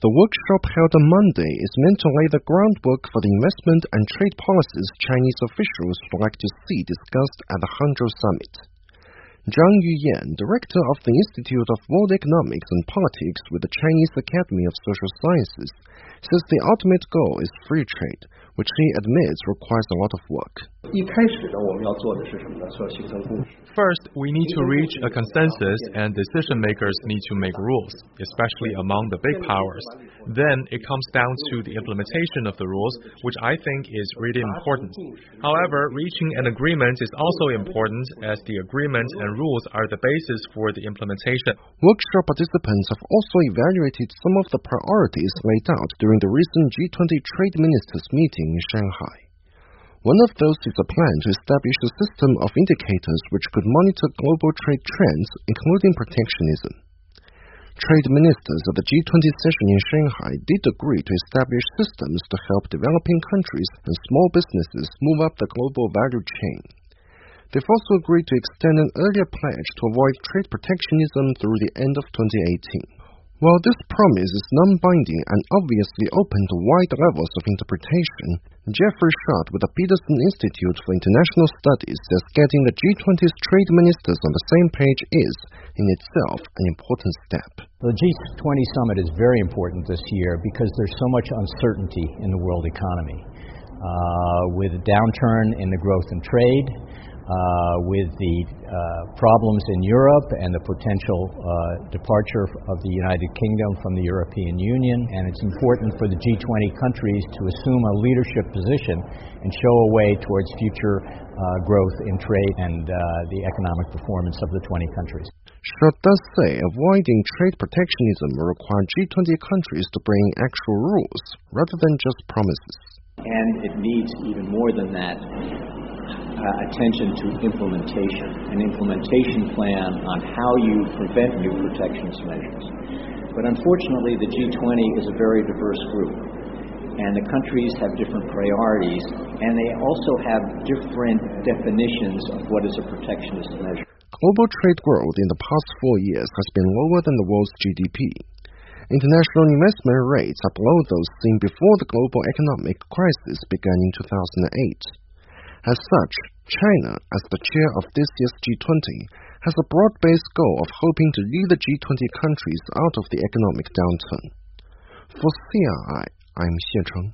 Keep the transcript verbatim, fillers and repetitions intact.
The workshop held on Monday is meant to lay the groundwork for the investment and trade policies Chinese officials would like to see discussed at the Hangzhou Summit. Zhang Yuyan, director of the Institute of World Economics and Politics with the Chinese Academy of Social Sciences, says the ultimate goal is free trade, which he admits requires a lot of work. First, we need to reach a consensus and decision makers need to make rules, especially among the big powers. Then it comes down to the implementation of the rules, which I think is really important. However, reaching an agreement is also important as the agreement and rules are the basis for the implementation. Workshop participants have also evaluated some of the priorities laid out during the recent G twenty Trade Ministers meeting in Shanghai. One of those is a plan to establish a system of indicators which could monitor global trade trends, including protectionism. Trade ministers at the G twenty session in Shanghai did agree to establish systems to help developing countries and small businesses move up the global value chain. They've also agreed to extend an earlier pledge to avoid trade protectionism through the end of twenty eighteen. While this promise is non-binding and obviously open to wide levels of interpretation, Jeffrey Schott with the Peterson Institute for International Studies says getting the G twenty's trade ministers on the same page is, in itself, an important step. The G twenty summit is very important this year because there's so much uncertainty in the world economy. Uh, with a downturn in the growth in trade, Uh, with the uh, problems in Europe and the potential uh, departure of the United Kingdom from the European Union, and it's important for the G twenty countries to assume a leadership position and show a way towards future uh, growth in trade and uh, the economic performance of the twenty countries. Schott does say avoiding trade protectionism will require G twenty countries to bring actual rules rather than just promises. And it needs even more than that. Uh, attention to implementation, an implementation plan on how you prevent new protectionist measures. But unfortunately, the G twenty is a very diverse group, and the countries have different priorities, and they also have different definitions of what is a protectionist measure. Global trade growth in the past four years has been lower than the world's G D P. International investment rates are below those seen before the global economic crisis began in two thousand eight. As such, China, as the chair of this year's G twenty, has a broad-based goal of hoping to lead the G twenty countries out of the economic downturn. For C R I, I'm Xie Cheng.